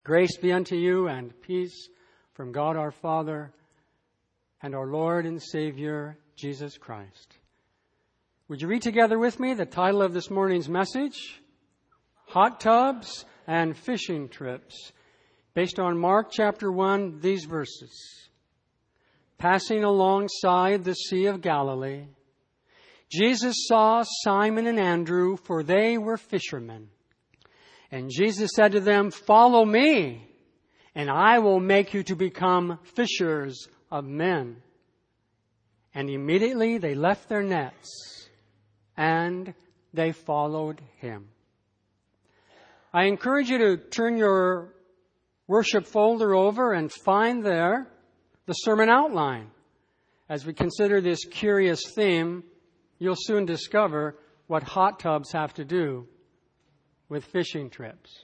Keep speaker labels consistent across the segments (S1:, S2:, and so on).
S1: Grace be unto you and peace from God our Father and our Lord and Savior, Jesus Christ. Would you read together with me the title of this morning's message? Hot Tubs and Fishing Trips, based on Mark chapter 1, these verses. Passing alongside the Sea of Galilee, Jesus saw Simon and Andrew, for they were fishermen. And Jesus said to them, "Follow me, and I will make you to become fishers of men." And immediately they left their nets, and they followed him. I encourage you to turn your worship folder over and find there the sermon outline. As we consider this curious theme, you'll soon discover what hot tubs have to do with fishing trips.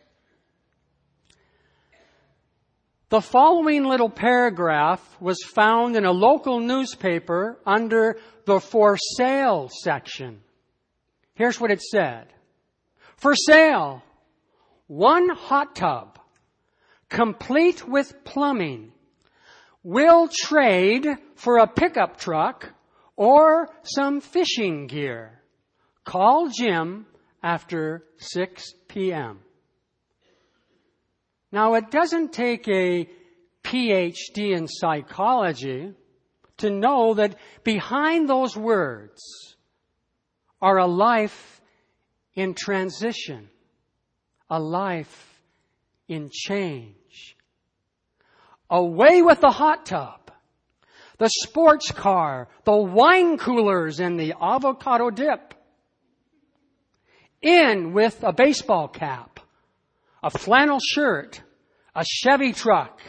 S1: The following little paragraph was found in a local newspaper under the for sale section. Here's what it said. For sale, 1 hot tub, complete with plumbing, will trade for a pickup truck or some fishing gear. Call Jim after 6 p.m. Now, it doesn't take a PhD in psychology to know that behind those words are a life in transition, a life in change. Away with the hot tub, the sports car, the wine coolers, and the avocado dip. In with a baseball cap, a flannel shirt, a Chevy truck,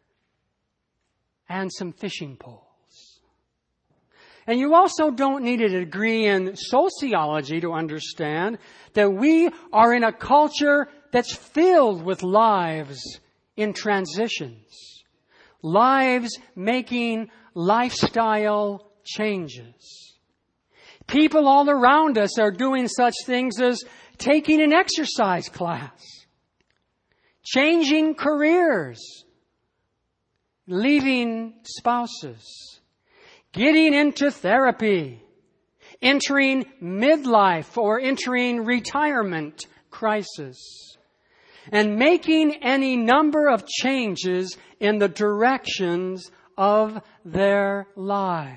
S1: and some fishing poles. And you also don't need a degree in sociology to understand that we are in a culture that's filled with lives in transitions, lives making lifestyle changes. People all around us are doing such things as taking an exercise class, changing careers, leaving spouses, getting into therapy, entering midlife or entering retirement crisis, and making any number of changes in the directions of their lives.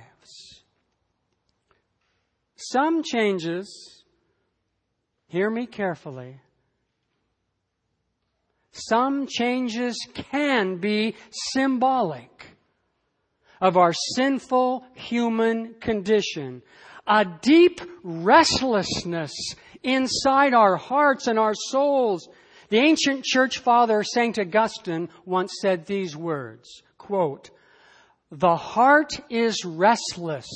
S1: Some changes, hear me carefully, some changes can be symbolic of our sinful human condition, a deep restlessness inside our hearts and our souls. The ancient church father, St. Augustine, once said these words, quote, "The heart is restless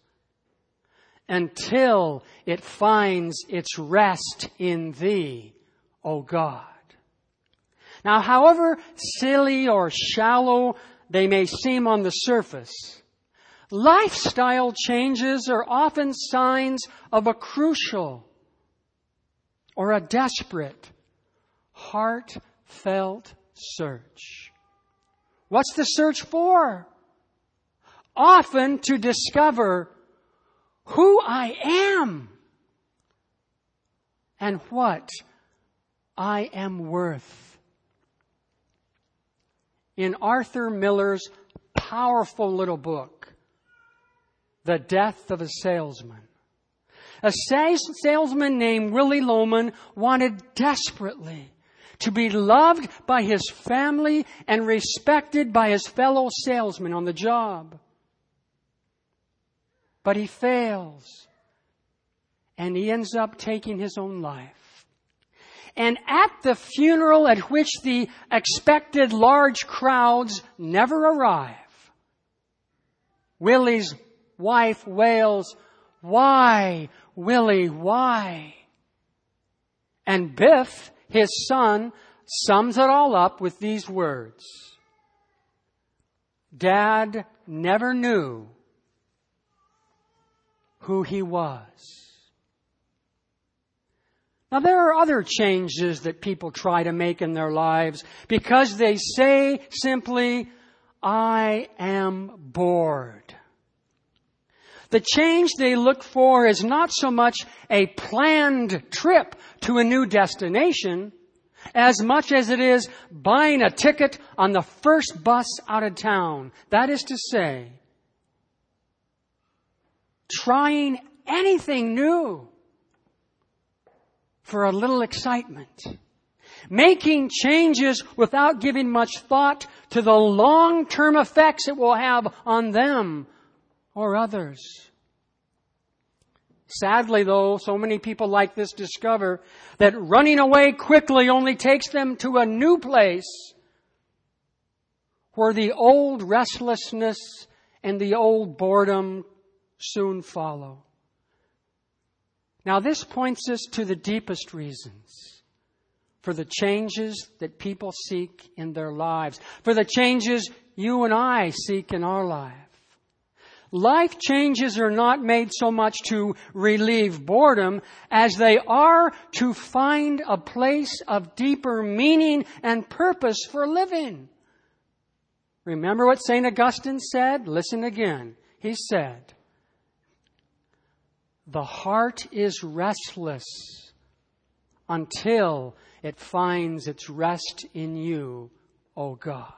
S1: until it finds its rest in Thee, O God." Now, however silly or shallow they may seem on the surface, lifestyle changes are often signs of a crucial or a desperate, heartfelt search. What's the search for? Often to discover who I am and what I am worth. In Arthur Miller's powerful little book, The Death of a Salesman, a salesman named Willie Loman wanted desperately to be loved by his family and respected by his fellow salesmen on the job. But he fails, and he ends up taking his own life. And at the funeral at which the expected large crowds never arrive, Willie's wife wails, "Why, Willie, why?" And Biff, his son, sums it all up with these words. "Dad never knew who he was." Now, there are other changes that people try to make in their lives because they say simply, I am bored. The change they look for is not so much a planned trip to a new destination as much as it is buying a ticket on the first bus out of town. That is to say, trying anything new for a little excitement. Making changes without giving much thought to the long-term effects it will have on them or others. Sadly, though, so many people like this discover that running away quickly only takes them to a new place where the old restlessness and the old boredom soon follow. Now, this points us to the deepest reasons for the changes that people seek in their lives, for the changes you and I seek in our life. Life changes are not made so much to relieve boredom as they are to find a place of deeper meaning and purpose for living. Remember what St. Augustine said? Listen again. He said, the heart is restless until it finds its rest in you, O God.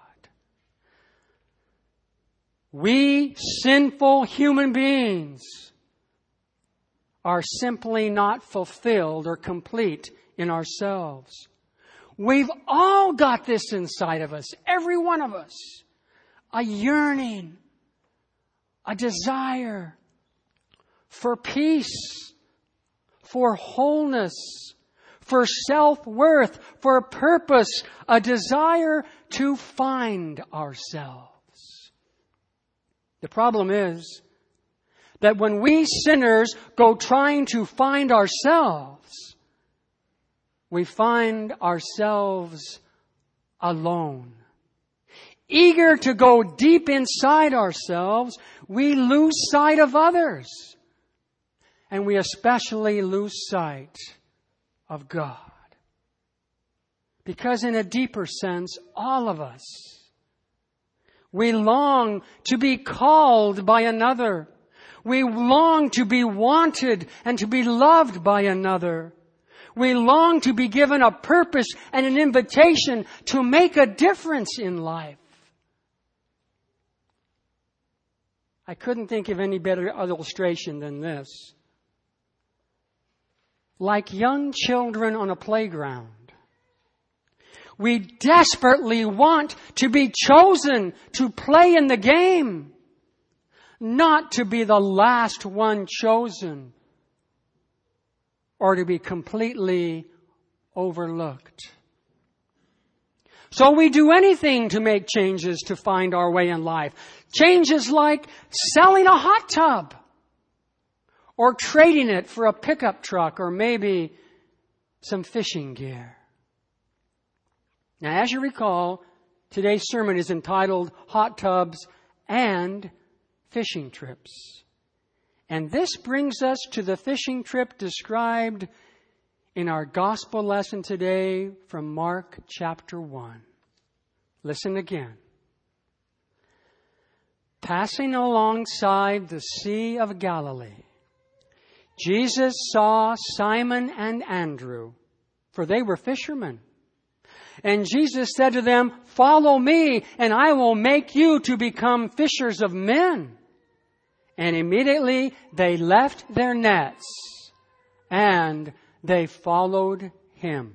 S1: We sinful human beings are simply not fulfilled or complete in ourselves. We've all got this inside of us, every one of us. A yearning, a desire for peace, for wholeness, for self-worth, for a purpose, a desire to find ourselves. The problem is that when we sinners go trying to find ourselves, we find ourselves alone. Eager to go deep inside ourselves, we lose sight of others. And we especially lose sight of God. Because in a deeper sense, all of us, we long to be called by another. We long to be wanted and to be loved by another. We long to be given a purpose and an invitation to make a difference in life. I couldn't think of any better illustration than this. Like young children on a playground, we desperately want to be chosen to play in the game, not to be the last one chosen or to be completely overlooked. So we do anything to make changes to find our way in life. Changes like selling a hot tub or trading it for a pickup truck or maybe some fishing gear. Now, as you recall, today's sermon is entitled Hot Tubs and Fishing Trips. And this brings us to the fishing trip described in our gospel lesson today from Mark chapter 1. Listen again. Passing alongside the Sea of Galilee, Jesus saw Simon and Andrew, for they were fishermen. And Jesus said to them, "Follow me, and I will make you to become fishers of men." And immediately they left their nets, and they followed him.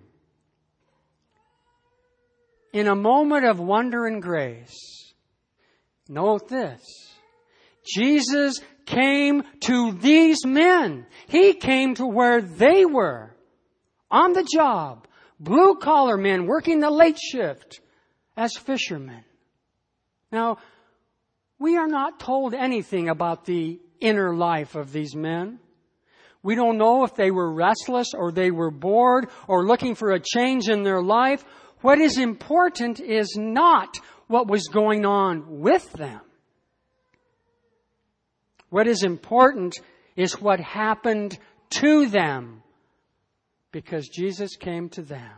S1: In a moment of wonder and grace, note this, Jesus came to these men. He came to where they were, on the job, blue-collar men working the late shift as fishermen. Now, we are not told anything about the inner life of these men. We don't know if they were restless or they were bored or looking for a change in their life. What is important is not what was going on with them. What is important is what happened to them because Jesus came to them.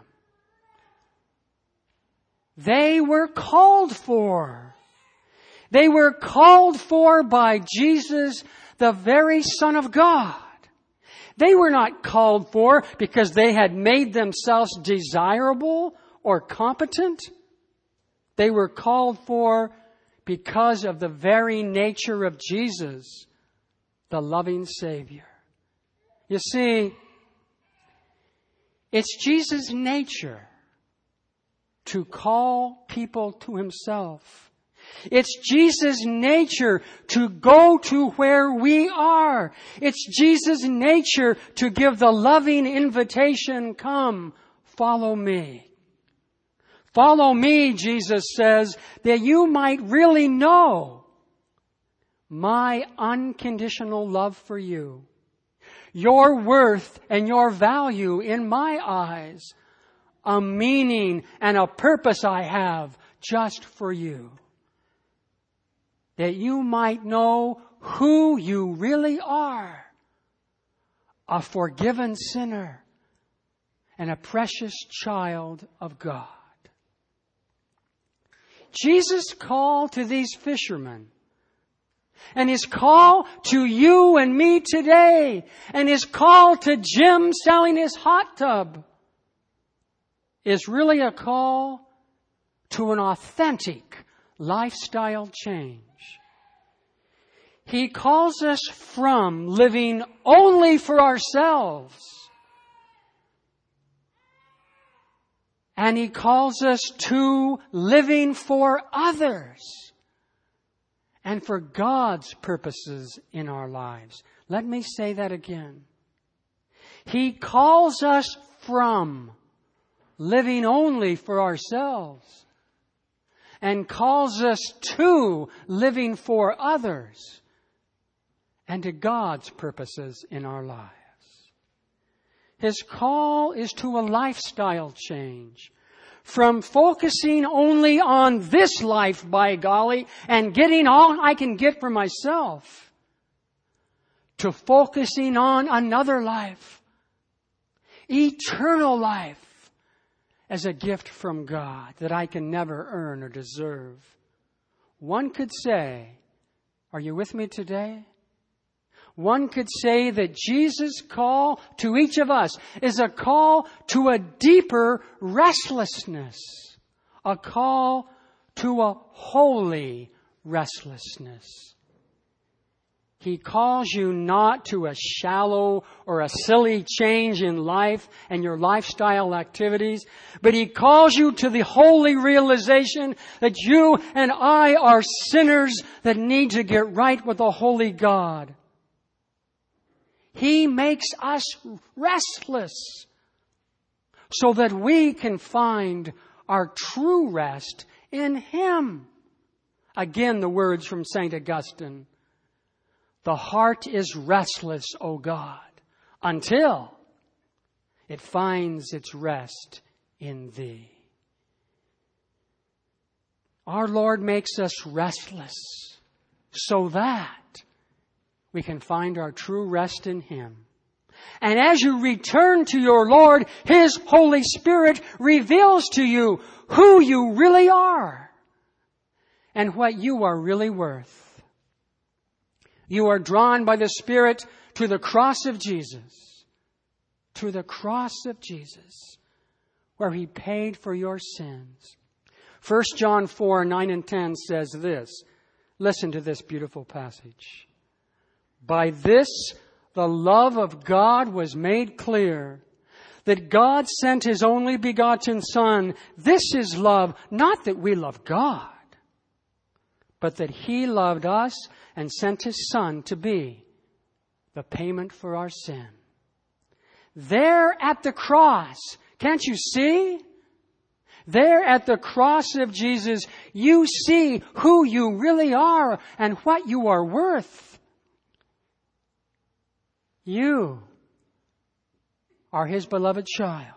S1: They were called for. They were called for by Jesus, the very Son of God. They were not called for because they had made themselves desirable or competent. They were called for because of the very nature of Jesus, the loving Savior. You see, it's Jesus' nature to call people to Himself. It's Jesus' nature to go to where we are. It's Jesus' nature to give the loving invitation, come, follow me. Follow me, Jesus says, that you might really know my unconditional love for you. Your worth and your value in my eyes. A meaning and a purpose I have just for you. That you might know who you really are. A forgiven sinner and a precious child of God. Jesus' call to these fishermen and His call to you and me today and His call to Jim selling his hot tub is really a call to an authentic lifestyle change. He calls us from living only for ourselves. And He calls us to living for others and for God's purposes in our lives. Let me say that again. He calls us from living only for ourselves and calls us to living for others and to God's purposes in our lives. His call is to a lifestyle change. From focusing only on this life, by golly, and getting all I can get for myself, to focusing on another life, eternal life, as a gift from God that I can never earn or deserve. One could say, are you with me today? One could say that Jesus' call to each of us is a call to a deeper restlessness, a call to a holy restlessness. He calls you not to a shallow or a silly change in life and your lifestyle activities, but He calls you to the holy realization that you and I are sinners that need to get right with a holy God. He makes us restless so that we can find our true rest in Him. Again, the words from St. Augustine. The heart is restless, O God, until it finds its rest in Thee. Our Lord makes us restless so that we can find our true rest in Him. And as you return to your Lord, His Holy Spirit reveals to you who you really are and what you are really worth. You are drawn by the Spirit to the cross of Jesus. To the cross of Jesus, where He paid for your sins. 1 John 4, 9 and 10 says this. Listen to this beautiful passage. By this, the love of God was made clear, that God sent His only begotten Son. This is love, not that we love God, but that He loved us and sent His Son to be the payment for our sin. There at the cross, can't you see? There at the cross of Jesus, you see who you really are and what you are worth. You are His beloved child.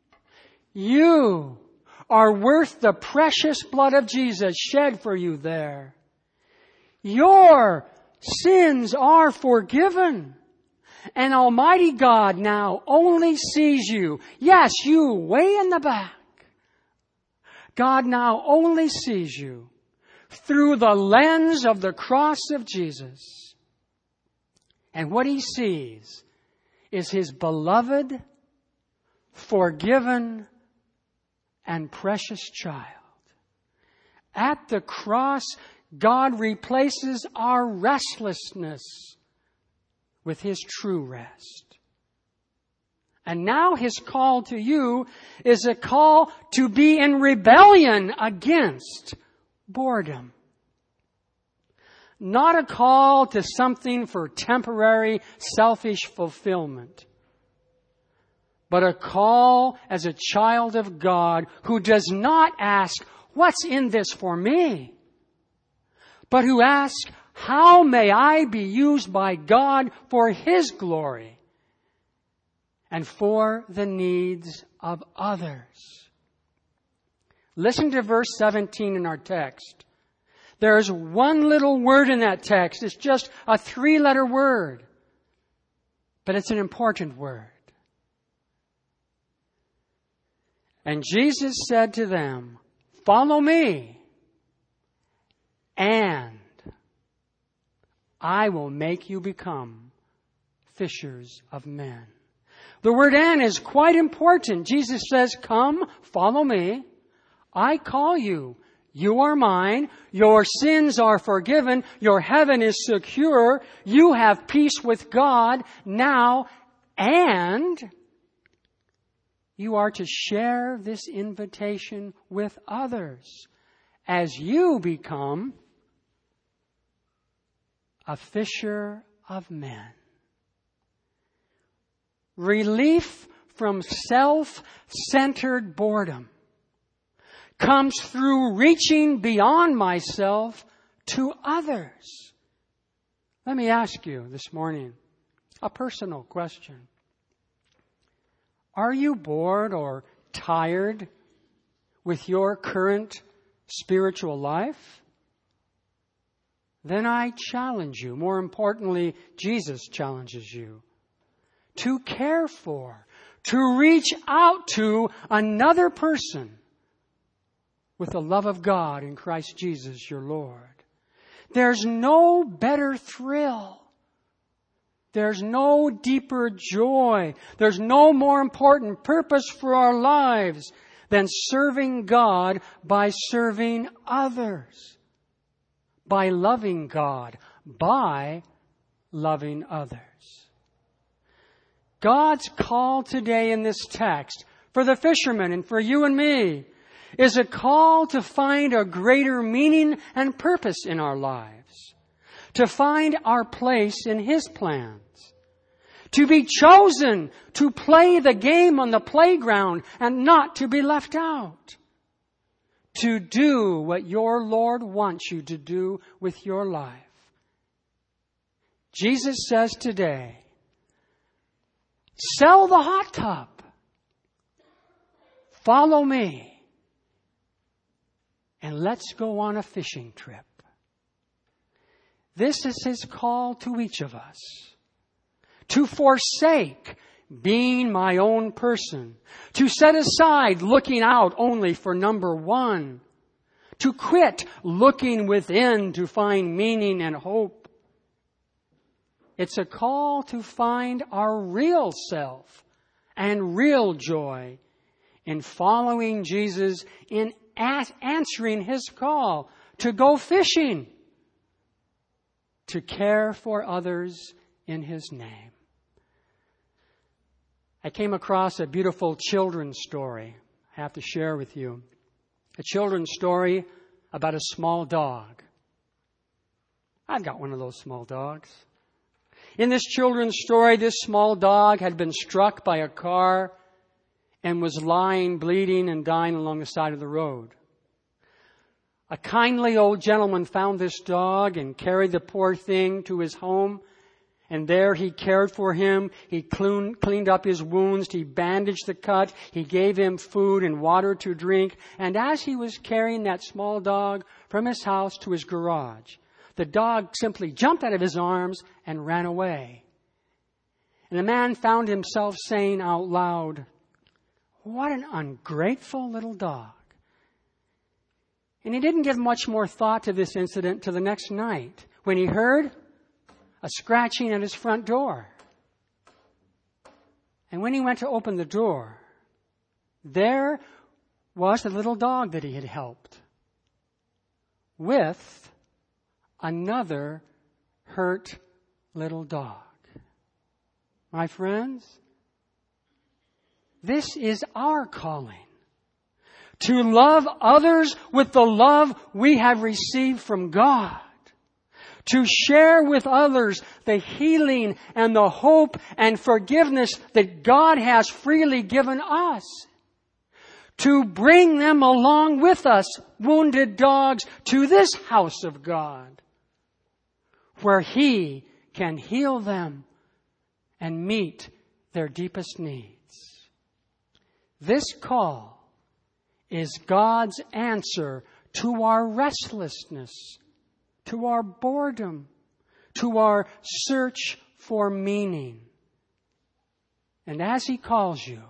S1: You are worth the precious blood of Jesus shed for you there. Your sins are forgiven. And Almighty God now only sees you. Yes, you way in the back. God now only sees you through the lens of the cross of Jesus. And what He sees is His beloved, forgiven, and precious child. At the cross, God replaces our restlessness with His true rest. And now His call to you is a call to be in rebellion against boredom. Not a call to something for temporary, selfish fulfillment, but a call as a child of God who does not ask, what's in this for me? But who asks, how may I be used by God for His glory and for the needs of others? Listen to verse 17 in our text. There's one little word in that text. It's just a 3-letter word. But it's an important word. And Jesus said to them, follow me, and I will make you become fishers of men. The word "and" is quite important. Jesus says, come, follow me. I call you. You are mine. Your sins are forgiven. Your heaven is secure. You have peace with God now, and you are to share this invitation with others as you become a fisher of men. Relief from self-centered boredom comes through reaching beyond myself to others. Let me ask you this morning a personal question. Are you bored or tired with your current spiritual life? Then I challenge you. More importantly, Jesus challenges you to care for, to reach out to another person with the love of God in Christ Jesus your Lord. There's no better thrill. There's no deeper joy. There's no more important purpose for our lives than serving God by serving others. By loving God. By loving others. God's call today in this text for the fishermen and for you and me is a call to find a greater meaning and purpose in our lives. To find our place in His plans. To be chosen to play the game on the playground and not to be left out. To do what your Lord wants you to do with your life. Jesus says today, sell the hot tub. Follow me. And let's go on a fishing trip. This is His call to each of us. To forsake being my own person. To set aside looking out only for number one. To quit looking within to find meaning and hope. It's a call to find our real self and real joy in following Jesus, in answering His call to go fishing, to care for others in His name. I came across a beautiful children's story I have to share with you. A children's story about a small dog. I've got one of those small dogs. In this children's story, this small dog had been struck by a car and was lying, bleeding, and dying along the side of the road. A kindly old gentleman found this dog and carried the poor thing to his home. And there he cared for him. He cleaned up his wounds. He bandaged the cut. He gave him food and water to drink. And as he was carrying that small dog from his house to his garage, the dog simply jumped out of his arms and ran away. And the man found himself saying out loud, "What an ungrateful little dog." And he didn't give much more thought to this incident till the next night when he heard a scratching at his front door. And when he went to open the door, there was the little dog that he had helped with another hurt little dog. My friends, this is our calling. To love others with the love we have received from God. To share with others the healing and the hope and forgiveness that God has freely given us. To bring them along with us, wounded dogs, to this house of God, where He can heal them and meet their deepest needs. This call is God's answer to our restlessness, to our boredom, to our search for meaning. And as He calls you,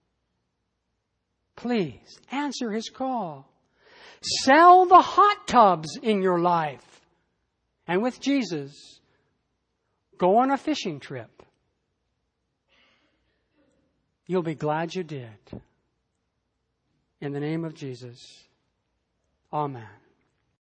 S1: please answer His call. Sell the hot tubs in your life. And with Jesus, go on a fishing trip. You'll be glad you did. In the name of Jesus, amen.